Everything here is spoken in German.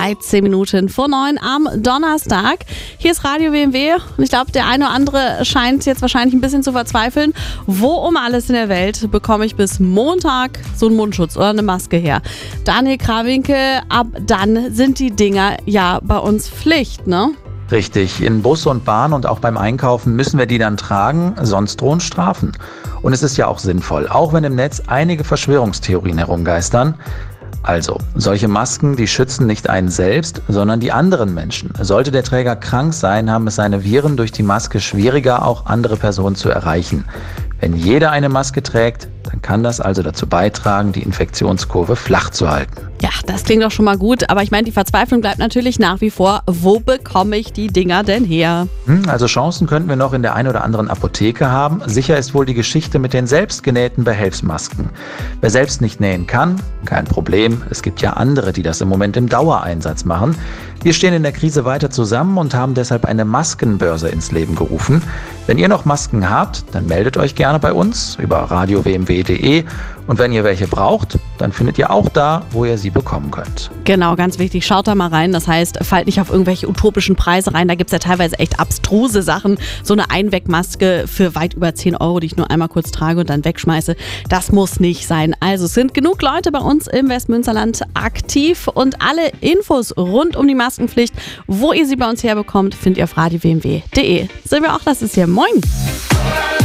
13 Minuten vor 9 am Donnerstag. Hier ist Radio WMW und ich glaube, der eine oder andere scheint jetzt wahrscheinlich ein bisschen zu verzweifeln. Wo um alles in der Welt bekomme ich bis Montag so einen Mundschutz oder eine Maske her? Daniel Krawinkel, ab dann sind die Dinger ja bei uns Pflicht, ne? Richtig, in Bus und Bahn und auch beim Einkaufen müssen wir die dann tragen, sonst drohen Strafen. Und es ist ja auch sinnvoll, auch wenn im Netz einige Verschwörungstheorien herumgeistern. Also, solche Masken, die schützen nicht einen selbst, sondern die anderen Menschen. Sollte der Träger krank sein, haben es seine Viren durch die Maske schwieriger, auch andere Personen zu erreichen. Wenn jeder eine Maske trägt, dann kann das also dazu beitragen, die Infektionskurve flach zu halten. Ja, das klingt doch schon mal gut, aber ich meine, die Verzweiflung bleibt natürlich nach wie vor. Wo bekomme ich die Dinger denn her? Also Chancen könnten wir noch in der einen oder anderen Apotheke haben. Sicher ist wohl die Geschichte mit den selbstgenähten Behelfsmasken. Wer selbst nicht nähen kann, kein Problem. Es gibt ja andere, die das im Moment im Dauereinsatz machen. Wir stehen in der Krise weiter zusammen und haben deshalb eine Maskenbörse ins Leben gerufen. Wenn ihr noch Masken habt, dann meldet euch gerne bei uns über radiowmw.de. Und wenn ihr welche braucht, dann findet ihr auch da, wo ihr sie bekommen könnt. Genau, ganz wichtig. Schaut da mal rein. Das heißt, fallt nicht auf irgendwelche utopischen Preise rein. Da gibt es ja teilweise echt abstruse Sachen. So eine Einwegmaske für weit über 10 Euro, die ich nur einmal kurz trage und dann wegschmeiße. Das muss nicht sein. Also es sind genug Leute bei uns im Westmünsterland aktiv. Und alle Infos rund um die Maskenpflicht, wo ihr sie bei uns herbekommt, findet ihr auf radiowmw.de. Silvia Ochlers ist hier. Moin!